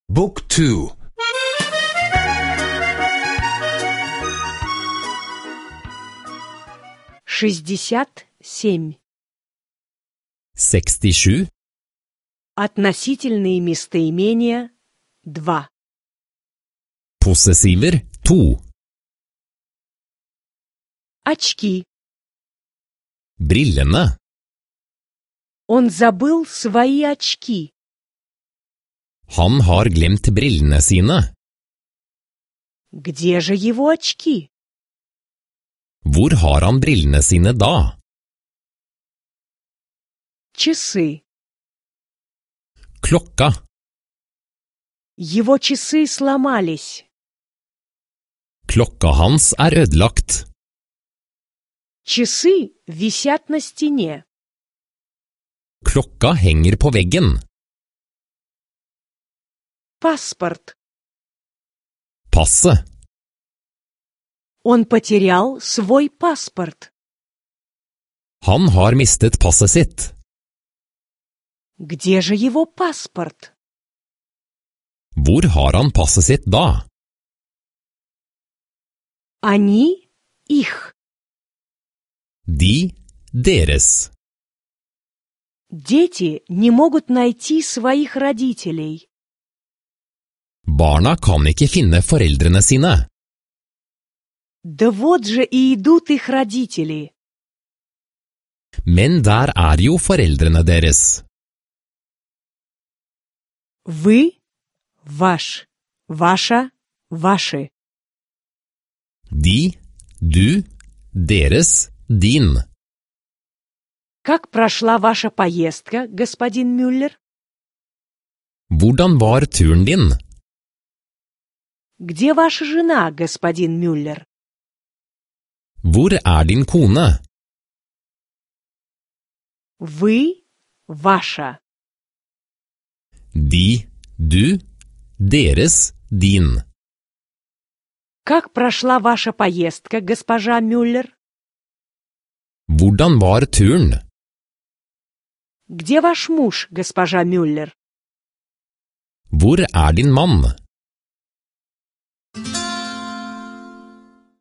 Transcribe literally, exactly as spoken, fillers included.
Book two. шестьдесят семь. sekstisju, Относительные местоимения два. possessiver to, Очки. brillene, Он забыл свои очки. han har glemt brillene sine. Где же его очки? Hvor har han brillene sine da? Часы. Klokka, Его часы сломались. klokka hans er ødelagt. Часы висят на стене. Klokka henger på veggen. Паспорт. Passet, Он потерял свой паспорт. han har mistet passet sitt. Где же его паспорт? Hvor har han passet sitt da? Они их. De, deres. Дети не могут найти своих родителей. Barna kan ikke finne foreldrene sine. Да вот же и идут их родители. Men der er jo foreldrene deres. Вы, ваш, ваша, ваши. De, du, deres, din. Как прошла ваша поездка, господин Мюллер? Hvordan var turen din? Где ваша жена, господин Мюллер? Hvor er din kone? Вы, ваша. De, du, deres, din. Как прошла ваша поездка, госпожа Мюллер? Hvordan var turen? Где ваш муж, госпожа Мюллер? Hvor er din mann?